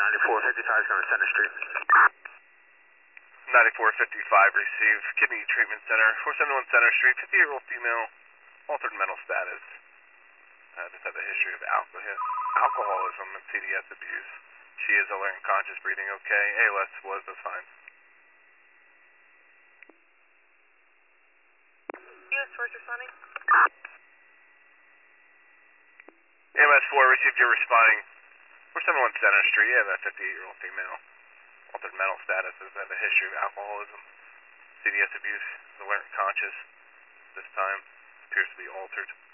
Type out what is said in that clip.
9455 is going to Center Street. 9455 received. Kidney Treatment Center, 471 Center Street, 50-year-old female, altered mental status. Just had a history of alcoholism and CDS abuse. She is alert and conscious, breathing okay. ALS was assigned. U.S. Force responding. AMS 4 received your responding. 471 Center Street. Yeah, that 58-year-old female. Altered mental status. Has had a history of alcoholism, CDS abuse. Is alert and conscious. This time appears to be altered.